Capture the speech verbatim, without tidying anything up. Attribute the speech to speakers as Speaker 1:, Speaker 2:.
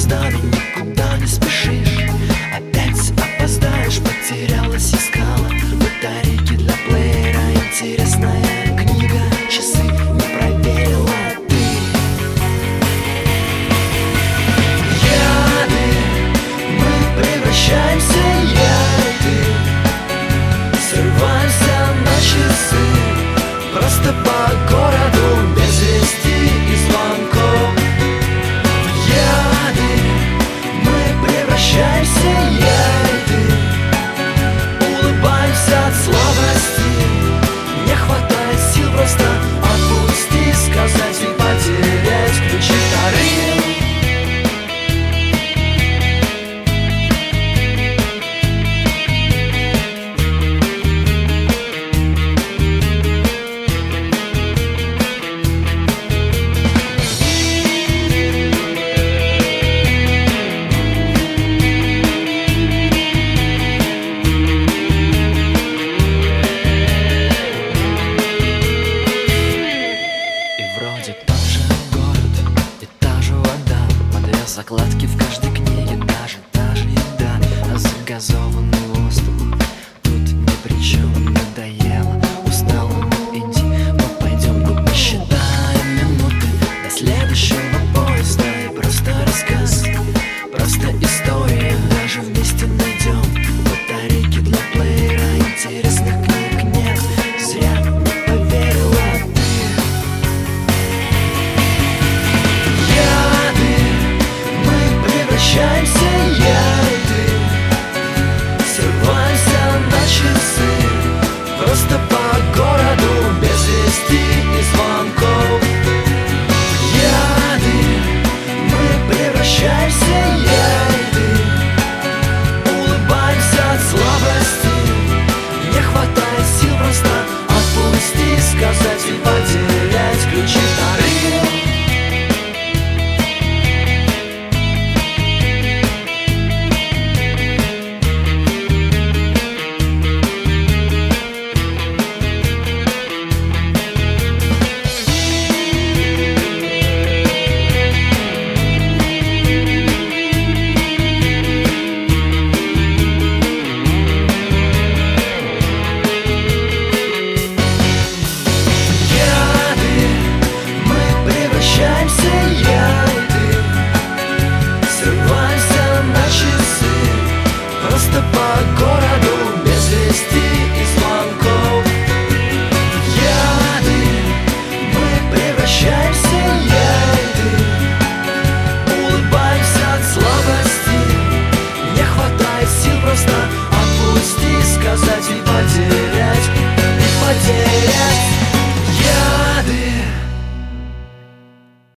Speaker 1: опоздали, никуда не спешишь. Опять опоздаешь, потерялась, искала батарейки для плеера. Интересная книга, часы не проверила ты. Яды, мы превращаемся, я и ты. Срываемся на часы, просто по городу без вести и звонков. Яды, мы превращаемся, я и ты. Улыбаемся от слабости, не хватает сил просто отпусти, сказать и потерять ключи вторые. Закладки в каждой книге, даже, даже еда. А загазованный воздух тут ни при чем. Надоело, устало, ну иди, мы пойдем, ну посчитаем минуты до следующего поезда. И просто рассказ, просто история. Даже вместе найдем батарейки для плеера. Интересных книг нет, зря не поверила ты. Превращаемся,